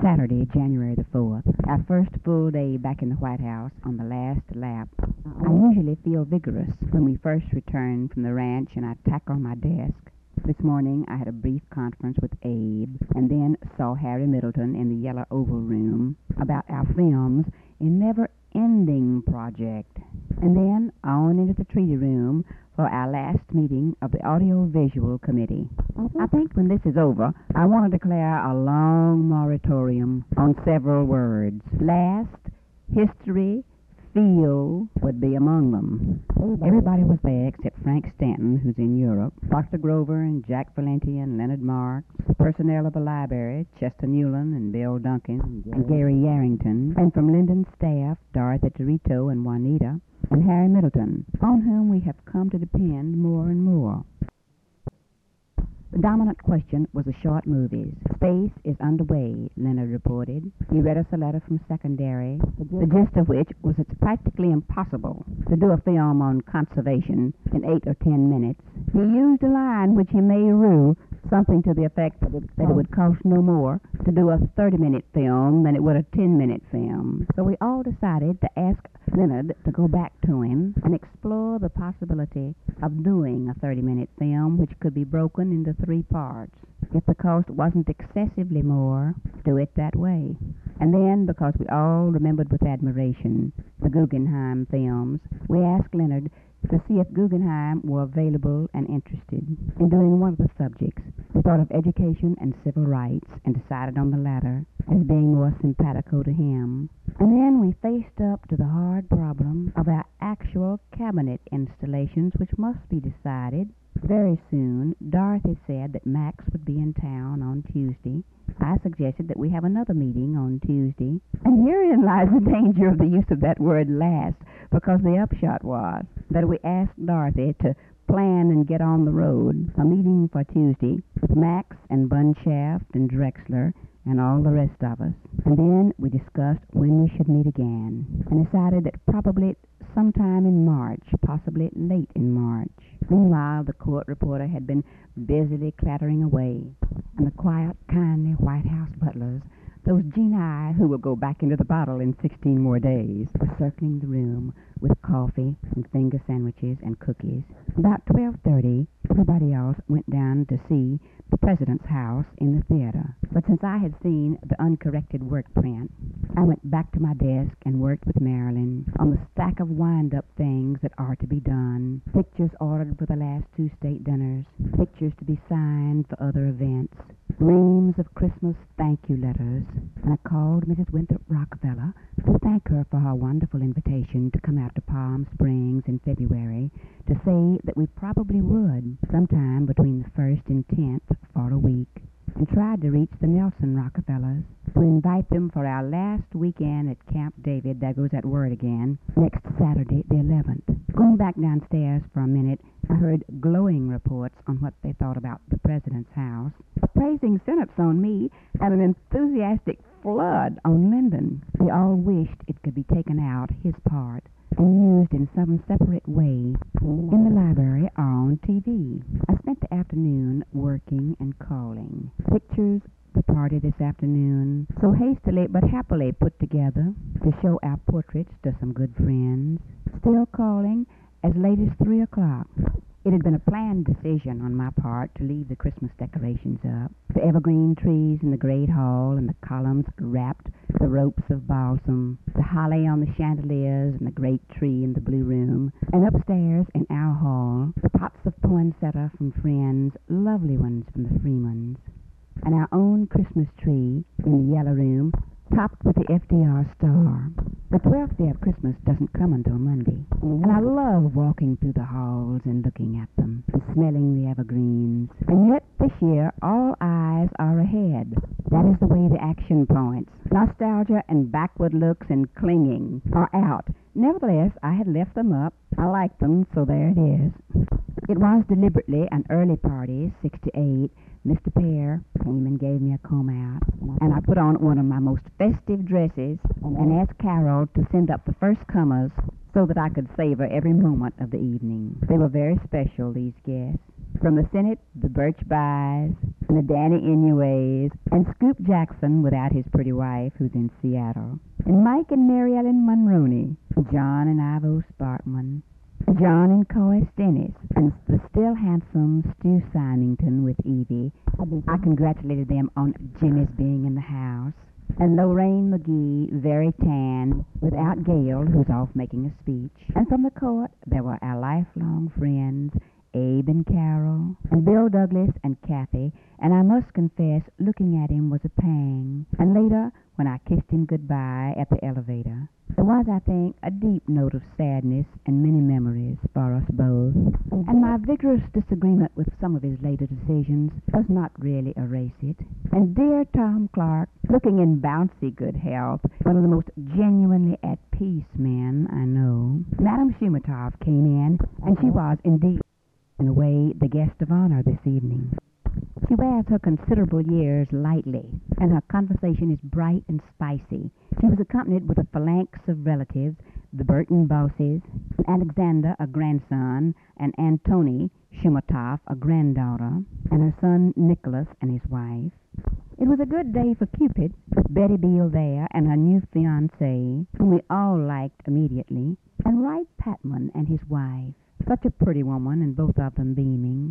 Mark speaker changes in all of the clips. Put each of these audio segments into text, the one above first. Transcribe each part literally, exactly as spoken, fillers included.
Speaker 1: Saturday, January the fourth, our first full day back in the White House on the last lap. I usually feel vigorous when we first return from the ranch and I tack on my desk. This morning I had a brief conference with Abe and then saw Harry Middleton in the Yellow Oval Room about our films in Never Ending Project. And then on into the treaty room for our last meeting of the Audio-Visual Committee. I think when this is over, I want to declare a long moratorium on several words. Last, history, feel would be among them. Everybody was there except Frank Stanton, who's in Europe, Doctor Grover and Jack Valenti and Leonard Marks, the personnel of the library, Chester Newland and Bill Duncan and Gary Yarrington, and from Lyndon's staff, Dorothy Torito and Juanita, and Harry Middleton, on whom we have come to depend more and more. The dominant question was the short movies. Space is underway, Leonard reported. He read us a letter from secondary, the gist of which was it's practically impossible to do a film on conservation in eight or ten minutes. He used a line which he may rue, something to the effect that it, that it would cost no more to do a thirty-minute film than it would a ten-minute film. So we all decided to ask Leonard to go back to him and explore the possibility of doing a thirty-minute film which could be broken into three parts. If the cost wasn't excessively more, do it that way. And then, because we all remembered with admiration the Guggenheim films, we asked Leonard to see if Guggenheim were available and interested in doing one of the subjects. We thought of education and civil rights and decided on the latter as being more simpatico to him. And then we faced up to the hard problem of our actual cabinet installations, which must be decided very soon. Dorothy said that Max would be in town on Tuesday. I suggested that we have another meeting on Tuesday. And herein lies the danger of the use of that word last, because the upshot was that we asked Dorothy to plan and get on the road a meeting for Tuesday with Max and Bunshaft and Drexler and all the rest of us. And then we discussed when we should meet again and decided that probably sometime in March, possibly late in March. Meanwhile, the court reporter had been busily clattering away, and the quiet, kindly White House butlers, those genii who will go back into the bottle in sixteen more days, were circling the room with coffee and finger sandwiches and cookies. About twelve thirty, everybody else went down to see the President's house in the theater. But since I had seen the uncorrected work print, I went back to my desk and worked with Marilyn on the stack of wind-up things that are to be done, pictures ordered for the last two state dinners, pictures to be signed for other events, reams of Christmas thank-you letters, and I called Missus Winthrop Rockefeller to thank her for her wonderful invitation to come out to Palm Springs in February to say that we probably would sometime between the first and tenth for a week, and tried to reach the Nelson Rockefellers to invite them for our last weekend at Camp David, there goes that word again, next Saturday the eleventh. Going back downstairs for a minute, I heard glowing reports on what they thought about the President's house, praising sentence on me, and an enthusiastic flood on Lyndon. They all wished it could be taken out, his part, and used in some separate way in the library or on T V. I spent the afternoon working and calling. Pictures, the party this afternoon, so hastily but happily put together to show our portraits to some good friends. Still calling as late as three o'clock. It had been a planned decision on my part to leave the Christmas decorations up, the evergreen trees in the great hall and the columns wrapped with the ropes of balsam, the holly on the chandeliers and the great tree in the blue room, and upstairs in our hall, the pots of poinsettia from friends, lovely ones from the Freemans, and our own Christmas tree in the yellow room, topped with the F D R star. The twelfth day of Christmas doesn't come until Monday, and I love walking through the halls and looking at them and smelling the evergreens. And yet this year all eyes are ahead. That is the way the action points. Nostalgia and backward looks and clinging are out. Nevertheless, I had left them up. I like them, so there it is. It was deliberately an early party, six to eight. Mister Pear came and gave me a comb out, and I put on one of my most festive dresses and asked Carol to send up the first comers so that I could savor every moment of the evening. They were very special, these guests. From the Senate, the Birch Byes, and the Danny Inues, and Scoop Jackson without his pretty wife who's in Seattle, and Mike and Mary Ellen Monroney, John and Ivo Sparkman, John and Coy Stennis, and the still handsome Stu Symington with Evie. I congratulated them on Jimmy's being in the house. And Lorraine McGee, very tan, without Gail, who's off making a speech. And from the court, there were our lifelong friends, Abe and Carol, and Bill Douglas and Kathy, and I must confess, looking at him was a pang. And later, when I kissed him goodbye at the elevator, there was, I think, a deep note of sadness and many memories for us both. And my vigorous disagreement with some of his later decisions does not really erase it. And dear Tom Clark, looking in bouncy good health, one of the most genuinely at peace men I know. Madame Shumatov came in, and she was indeed, in a way, the guest of honor this evening. She wears her considerable years lightly, and her conversation is bright and spicy. She was accompanied with a phalanx of relatives, the Burton Bosses, Alexander, a grandson, and Antony Shumatov, a granddaughter, and her son Nicholas and his wife. It was a good day for Cupid, with Betty Beale there and her new fiancé, whom we all liked immediately, and Wright Patman and his wife. Such a pretty woman, and both of them beaming.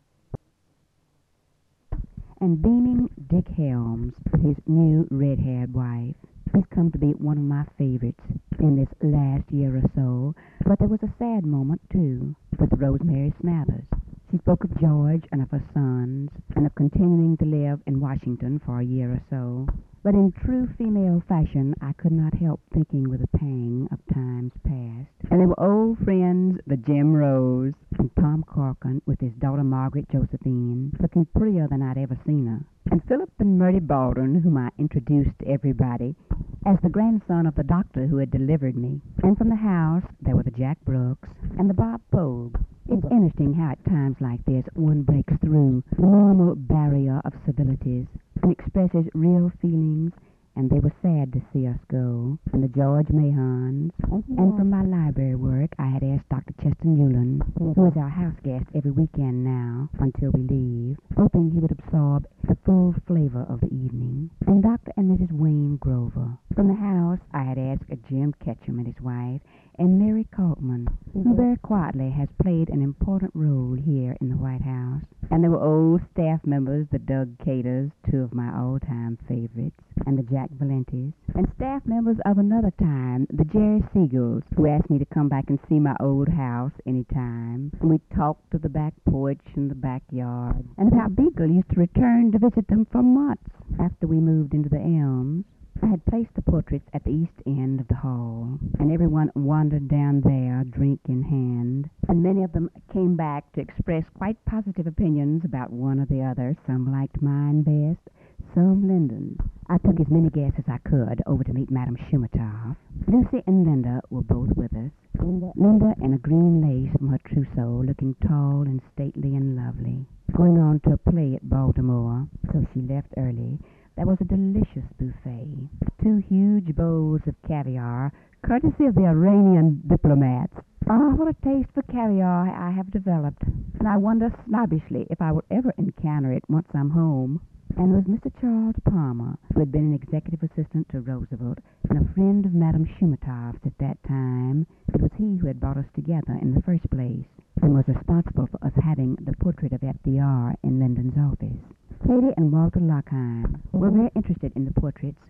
Speaker 1: And beaming Dick Helms with his new red-haired wife. He's come to be one of my favorites in this last year or so. But there was a sad moment, too, with Rosemary Smathers. She spoke of George and of her sons, and of continuing to live in Washington for a year or so. But in true female fashion, I could not help thinking with a pang of times past. And they were old friends, the Jim Rose, and Tom Corcoran with his daughter Margaret Josephine, looking prettier than I'd ever seen her. And Philip and Murdy Baldwin, whom I introduced to everybody as the grandson of the doctor who had delivered me. And from the house, there were the Jack Brooks and the Bob Pogue. It's interesting how at times like this one breaks through the normal barrier of civilities and expresses real feelings, and they were sad to see us go. And the George Mahons. And from my library work, I had asked Doctor Chester Newland, who is our house guest every weekend now, until we leave, hoping he would absorb the full flavor of the evening. And Doctor and Missus Wayne Grover. From the house, I had asked Jim Ketchum and his wife, and Mary Coltman, who very quietly has played an important role here in the White House. And there were old staff members, the Doug Caters, two of my all-time favorites, and the Jack Valentes, and staff members of another time, the Jerry Siegels, who asked me to come back and see my old house any time. And we talked of the back porch and the backyard, and of how Beagle used to return to visit them for months after we moved into the Elms. I had placed the portraits at the east end of the hall, and everyone wandered down there, drink in hand, and many of them came back to express quite positive opinions about one or the other. Some liked mine best, some Lyndon's. I took as many guests as I could over to meet Madame Shumatov. Lucy and Linda were both with us. Linda, Linda in a green lace from her trousseau, looking tall and stately and lovely, going on to a play at Baltimore, so she left early. There was a delicious buffet, two huge bowls of caviar, courtesy of the Iranian diplomats. Ah, what a taste for caviar I have developed, and I wonder snobbishly if I will ever encounter it once I'm home. And it was Mister Charles Palmer, who had been an executive assistant to Roosevelt and a friend of Madame Shumatov's at that time. It was he who had brought us together in the first place, and was responsible for us having the portrait of F D R in Lyndon's office. Katie and Walter Lockheim were very interested in the portraits.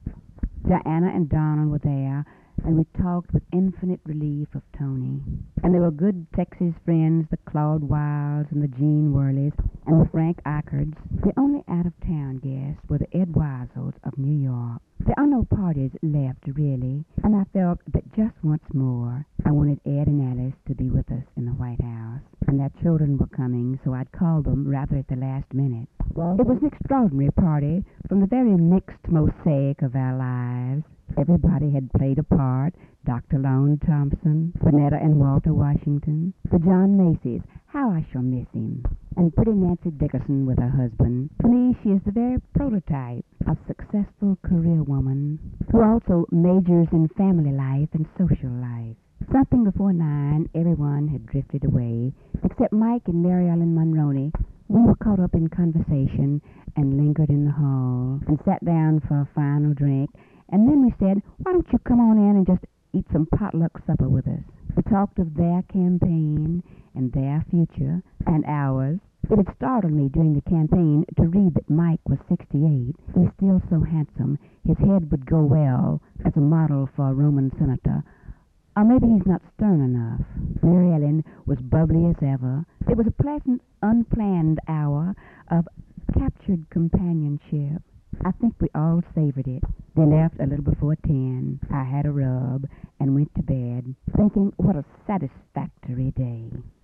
Speaker 1: Diana and Donald were there, and we talked with infinite relief of Tony. And they were good Texas friends, the Claude Wilds and the Jean Worleys and the Frank Ichards. The only out-of-town guests were the Ed Weisels of New York. There are no parties left, really, and I felt that just once more I wanted Ed and Alice to be with us in the White House. And their children were coming, so I'd called them rather at the last minute. It was an extraordinary party from the very mixed mosaic of our lives. Everybody had played a part. Doctor Lone Thompson, Vanetta and Walter Washington, the John Macy's, how I shall miss him, and pretty Nancy Dickerson with her husband. To me, she is the very prototype of successful career woman who also majors in family life and social life. Something before nine, everyone had drifted away, except Mike and Mary Ellen Monroney. We were caught up in conversation and lingered in the hall and sat down for a final drink. And then we said, why don't you come on in and just eat some potluck supper with us? We talked of their campaign and their future and ours. It had startled me during the campaign to read that Mike was sixty-eight. He's still so handsome. His head would go well as a model for a Roman senator. Or maybe he's not stern enough. Mary Ellen was bubbly as ever. It was a pleasant, unplanned hour of captured companionship. I think we all savored it. They left a little before ten. I had a rub and went to bed, thinking what a satisfactory day.